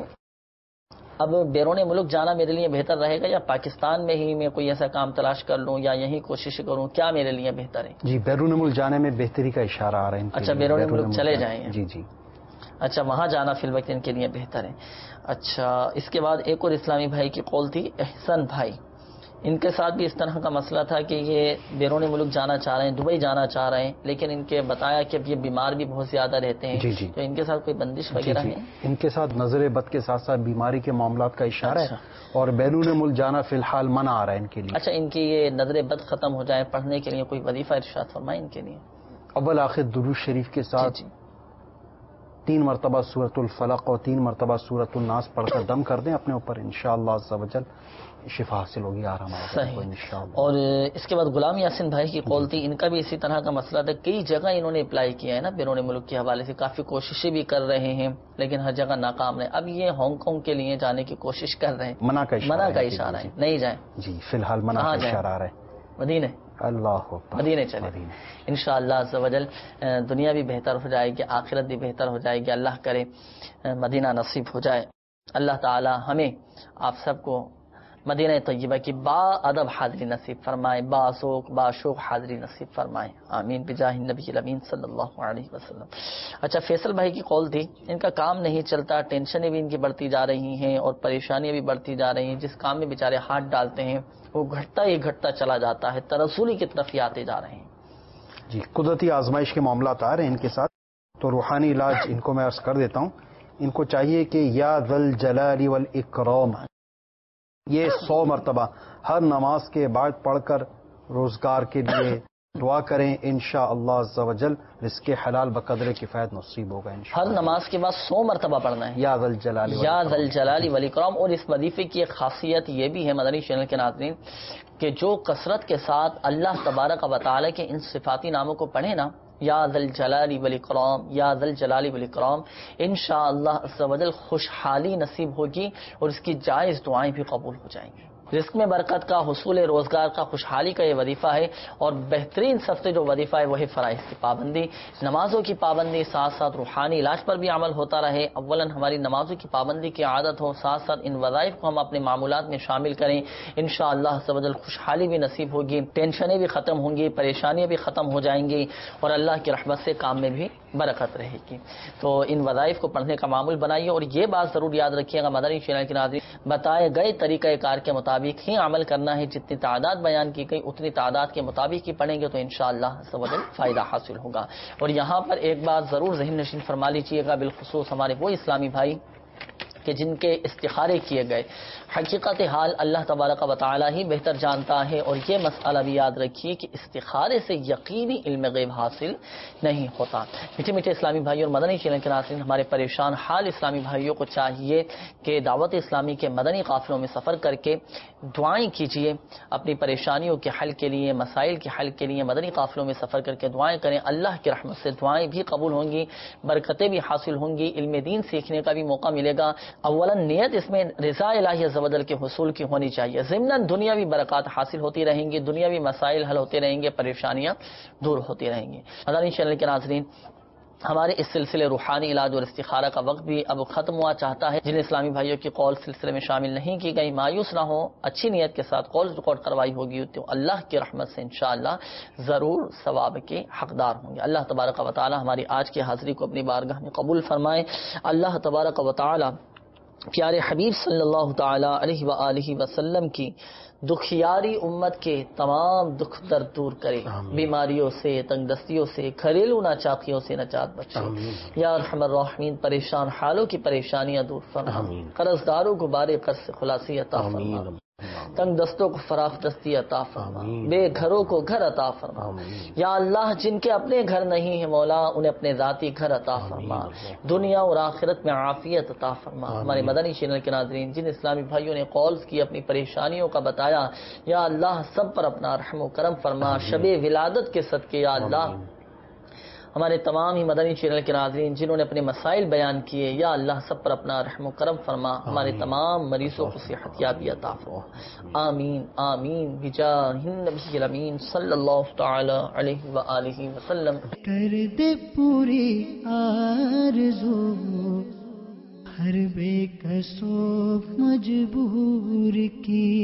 اب بیرون ملک جانا میرے لیے بہتر رہے گا یا پاکستان میں ہی میں کوئی ایسا کام تلاش کر لوں یا یہی کوشش کروں, کیا میرے لیے بہتر ہے؟ جی بیرون ملک جانے میں بہتری کا اشارہ آ رہا ہے. اچھا بیرون ملک چلے جائیں. جی جی اچھا وہاں جانا فی الوقت ان کے لیے بہتر ہے. اچھا اس کے بعد ایک اور اسلامی بھائی کی قول تھی احسن بھائی, ان کے ساتھ بھی اس طرح کا مسئلہ تھا کہ یہ بیرون ملک جانا چاہ رہے ہیں, دبئی جانا چاہ رہے ہیں, لیکن ان کے بتایا کہ اب یہ بیمار بھی بہت زیادہ رہتے ہیں. جی جی تو ان کے ساتھ کوئی بندش وغیرہ جی ہے؟ ان کے ساتھ نظر بد کے ساتھ ساتھ بیماری کے معاملات کا اشارہ ہے اور بیرون ملک جانا فی الحال منع آ رہا ہے ان کے لیے. اچھا ان کی یہ نظر بد ختم ہو جائے, پڑھنے کے لیے کوئی وظیفہ ارشاد فرمائیں ان کے لیے. اول آخر درود شریف کے ساتھ جی جی. تین مرتبہ سورۃ الفلق اور تین مرتبہ سورۃ الناس پڑھ کر دم کر دیں اپنے اوپر, انشاءاللہ عز و جل شفا حاصل ہوگی, آرام آئے گا انشاءاللہ. اور اس کے بعد غلام یاسین بھائی کی قول تھی, ان کا بھی اسی طرح کا مسئلہ تھا, کئی جگہ انہوں نے اپلائی کیا ہے نا بیرون ملک کے حوالے سے, کافی کوششیں بھی کر رہے ہیں لیکن ہر جگہ ناکام رہے. اب یہ ہانگ کانگ کے لیے جانے کی کوشش کر رہے ہیں, منع کا اشارہ منع کا اشارہ ہے, نہیں جائیں. جی فی الحال منع کا اشارہ آ رہا ہے. مدینے اللہ مدینے چلے انشاءاللہ عز و جل, دنیا بھی بہتر ہو جائے گی, آخرت بھی بہتر ہو جائے گی. اللہ کرے مدینہ نصیب ہو جائے. اللہ تعالی ہمیں آپ سب کو مدینہ طیبہ کی با ادب حاضری نصیب فرمائے, با سوق با شوق حاضری نصیب فرمائے, آمین بجاہ النبی الامین صلی اللہ علیہ وسلم. اچھا فیصل بھائی کی قول تھی, ان کا کام نہیں چلتا, ٹینشنیں بھی ان کی بڑھتی جا رہی ہیں اور پریشانیاں بھی بڑھتی جا رہی ہیں, جس کام میں بیچارے ہاتھ ڈالتے ہیں وہ گھٹتا ہی گھٹتا چلا جاتا ہے, ترسولی کی طرف ہی آتے جا رہے ہیں. جی قدرتی آزمائش کے معاملات آ رہے ہیں ان کے ساتھ, تو روحانی علاج ان کو میں عرض کر دیتا ہوں. ان کو چاہیے کہ یا ذل جلال والاکرام یہ سو مرتبہ ہر نماز کے بعد پڑھ کر روزگار کے لیے دعا کریں, انشاءاللہ عز و جل رزق حلال بقدر کفایت نصیب ہوگا انشاءاللہ. ہر نماز کے بعد سو مرتبہ پڑھنا ہے یا ذل جلال یا ذل جلال والاکرام. اور اس وظیفے کی ایک خاصیت یہ بھی ہے مدنی چینل کے ناظرین کہ جو کثرت کے ساتھ اللہ تبارک و تعالی کے ان صفاتی ناموں کو پڑھے نا, یا ذل جلال والاکرام یا ذل جلال والاکرام, انشاءاللہ عز و جل خوشحالی نصیب ہوگی اور اس کی جائز دعائیں بھی قبول ہو جائیں گی. رزق میں برکت کا, حصول روزگار کا, خوشحالی کا یہ وظیفہ ہے. اور بہترین سب سے جو وظیفہ ہے وہ ہے فرائض کی پابندی, نمازوں کی پابندی, ساتھ ساتھ روحانی علاج پر بھی عمل ہوتا رہے. اولاً ہماری نمازوں کی پابندی کی عادت ہو, ساتھ ساتھ ان وظائف کو ہم اپنے معمولات میں شامل کریں, انشاءاللہ عز و جل خوشحالی بھی نصیب ہوگی, ٹینشنیں بھی ختم ہوں گی, پریشانیاں بھی ختم ہو جائیں گی اور اللہ کی رحمت سے کام میں بھی برکت رہے گی. تو ان وظائف کو پڑھنے کا معمول بنائیے. اور یہ بات ضرور یاد رکھیے گا مدنی چینل کے ناظرین, بتائے گئے طریقہ کار کے مطابق ہی عمل کرنا ہے. جتنی تعداد بیان کی گئی اتنی تعداد کے مطابق ہی پڑھیں گے تو انشاءاللہ عز و جل فائدہ حاصل ہوگا. اور یہاں پر ایک بات ضرور ذہن نشین فرما لیجیے گا, بالخصوص ہمارے وہ اسلامی بھائی کہ جن کے استخارے کیے گئے, حقیقت حال اللہ تبارک و تعالی ہی بہتر جانتا ہے. اور یہ مسئلہ بھی یاد رکھیے کہ استخارے سے یقینی علم غیب حاصل نہیں ہوتا. میٹھے میٹھے اسلامی بھائی اور مدنی چینل کے ناظرین, ہمارے پریشان حال اسلامی بھائیوں کو چاہیے کہ دعوت اسلامی کے مدنی قافلوں میں سفر کر کے دعائیں کیجیے اپنی پریشانیوں کے حل کے لیے, مسائل کے حل کے لیے مدنی قافلوں میں سفر کر کے دعائیں کریں. اللہ کی رحمت سے دعائیں بھی قبول ہوں گی, برکتیں بھی حاصل ہوں گی, علم دین سیکھنے کا بھی موقع ملے گا. اولا نیت اس میں رضا الہی عز و جل کے حصول کی ہونی چاہیے. ضمن دنیاوی برکات حاصل ہوتی رہیں گی, دنیاوی مسائل حل ہوتے رہیں گے, پریشانیاں دور ہوتی رہیں گی. مدنی چینل کے ناظرین, ہمارے اس سلسلے روحانی علاج اور استخارہ کا وقت بھی اب ختم ہوا چاہتا ہے. جن اسلامی بھائیوں کی قول سلسلے میں شامل نہیں کی گئی مایوس نہ ہو, اچھی نیت کے ساتھ قول ریکارڈ کروائی ہوگی تو اللہ کی رحمت سے انشاءاللہ ضرور ثواب کے حقدار ہوں گے. اللہ تبارک و تعالی ہماری آج کی حاضری کو اپنی بارگاہ میں قبول فرمائے. اللہ تبارک و تعالی پیارے حبیب صلی اللہ تعالی علیہ وآلہ وسلم کی دکھیاری امت کے تمام دکھ درد دور کرے, بیماریوں سے, تنگ دستیوں سے, گھریلو ناچاکیوں سے نجات بخشے. یا ارحم الراحمین, پریشان حالوں کی پریشانیاں دور فرما, قرض داروں کو بارے قرض سے خلاصی عطا فرما, تنگ دستوں کو فراخ دستی عطا فرما, بے گھروں کو گھر عطا فرما. یا اللہ جن کے اپنے گھر نہیں ہیں مولا انہیں اپنے ذاتی گھر عطا فرما, دنیا اور آخرت میں عافیت عطا فرما. ہمارے مدنی چینل کے ناظرین جن اسلامی بھائیوں نے کالز کی اپنی پریشانیوں کا بتایا, یا اللہ سب پر اپنا رحم و کرم فرما. شب ولادت کے صدقے یا اللہ ہمارے تمام ہی مدنی چینل کے ناظرین جنہوں نے اپنے مسائل بیان کیے، یا اللہ سب پر اپنا رحم و کرم فرما، ہمارے تمام مریضوں کو صحت یابی عطا فرما، آمین آمین بجاہ النبی الامین صلی اللہ تعالی علیہ وآلہ وسلم۔ کر دے پوری آرزو ہر بے کسو مجبور کی،